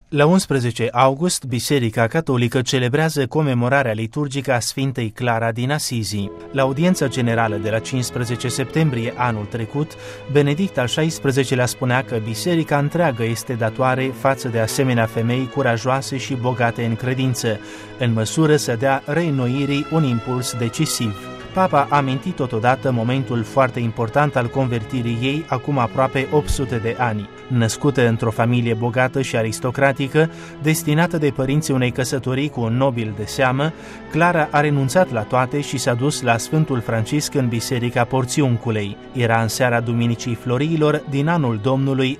La 11 august, Biserica Catolică celebrează comemorarea liturgică a Sfintei Clara din Asizi. La audiența generală de la 15 septembrie anul trecut, Benedict al XVI-lea spunea că Biserica întreagă este datoare față de asemenea femei curajoase și bogate în credință, în măsură să dea reînnoirii un impuls decisiv. Papa a amintit totodată momentul foarte important al convertirii ei acum aproape 800 de ani. Născută într-o familie bogată și aristocratică, destinată de părinții unei căsătorii cu un nobil de seamă, Clara a renunțat la toate și s-a dus la Sfântul Francisc în Biserica Porțiunculei. Era în seara Duminicii Floriilor din anul Domnului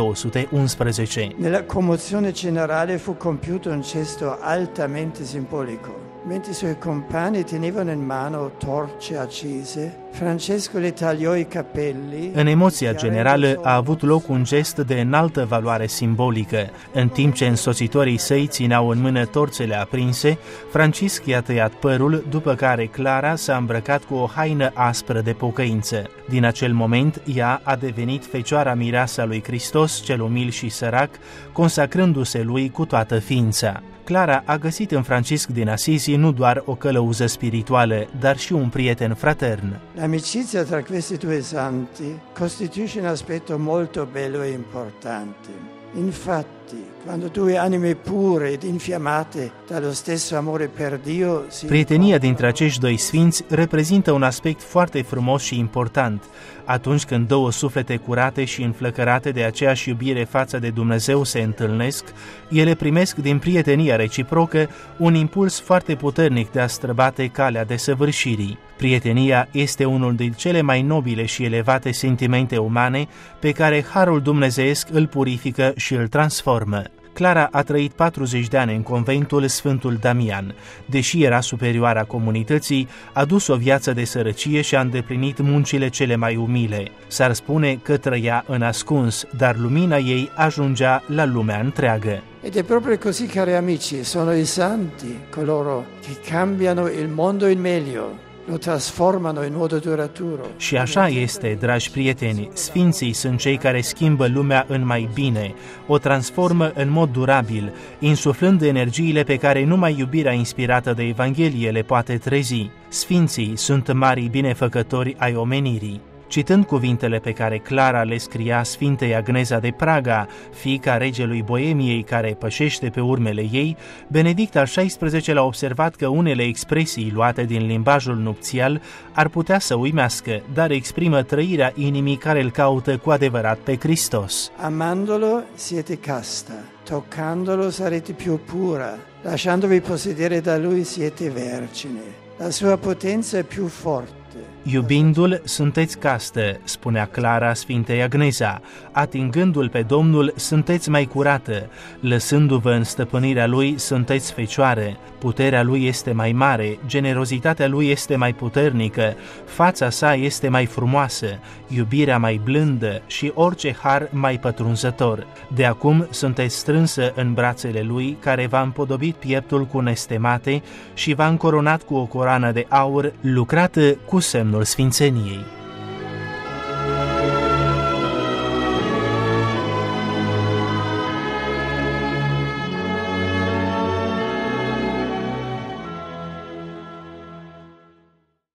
1211. Nella commozione generale fu compiuto un gesto altamente simbolico. Mentre i suoi compagni tenevano in mano torce accese, Francesco le tagliò i capelli. În emoția generală a avut loc un gest de înaltă valoare simbolică. În timp ce însoțitorii săi țineau în mână torțele aprinse, Francisc i-a tăiat părul, după care Clara s-a îmbrăcat cu o haină aspră de pocăință. Din acel moment, ea a devenit Fecioara Mireasa lui Hristos, cel umil și sărac, consacrându-se lui cu toată ființa. Clara a găsit în Francisc din Asizi nu doar o călăuză spirituală, dar și un prieten fratern. L'amicizia tra questi due santi costituisce un aspetto molto bello e importante. Infatti, quando due anime pure ed infiammate dallo stesso amore per Dio si... Prietenia dintre acești doi sfinți reprezintă un aspect foarte frumos și important. Atunci când două suflete curate și înflăcărate de aceeași iubire față de Dumnezeu se întâlnesc, ele primesc din prietenia reciprocă un impuls foarte puternic de a străbate calea desăvârșirii. Prietenia este unul din cele mai nobile și elevate sentimente umane pe care Harul Dumnezeiesc îl purifică și îl transformă. Clara a trăit 40 de ani în conventul Sfântul Damian. Deși era superioara comunității, a dus o viață de sărăcie și a îndeplinit muncile cele mai umile. S-ar spune că trăia în ascuns, dar lumina ei ajungea la lumea întreagă. Ed è proprio così, cari amici, sono i santi coloro che cambiano il mondo in meglio. Lo transformano in modo duraturo. Și așa este, dragi prieteni, sfinții sunt cei care schimbă lumea în mai bine, o transformă în mod durabil, insuflând energiile pe care numai iubirea inspirată de Evanghelie le poate trezi. Sfinții sunt marii binefăcători ai omenirii. Citând cuvintele pe care Clara le scria Sfintei Agneza de Praga, fiica regelui Boemiei care pășește pe urmele ei, Benedict al XVI-lea a observat că unele expresii luate din limbajul nupțial ar putea să uimească, dar exprimă trăirea inimii care îl caută cu adevărat pe Hristos. Amandolo siete casta, toccandolo sarete più pura, lasciandovi possedere da lui siete vergine. La sua potenza è più forte. Iubindu-l, sunteți castă, spunea Clara Sfintei Agneza. Atingându-l pe Domnul, sunteți mai curată. Lăsându-vă în stăpânirea lui, sunteți fecioară. Puterea lui este mai mare, generozitatea lui este mai puternică, fața sa este mai frumoasă, iubirea mai blândă și orice har mai pătrunzător. De acum sunteți strânsă în brațele lui, care v-a împodobit pieptul cu nestemate și v-a încoronat cu o coroană de aur lucrată cu semnul sfințeniei.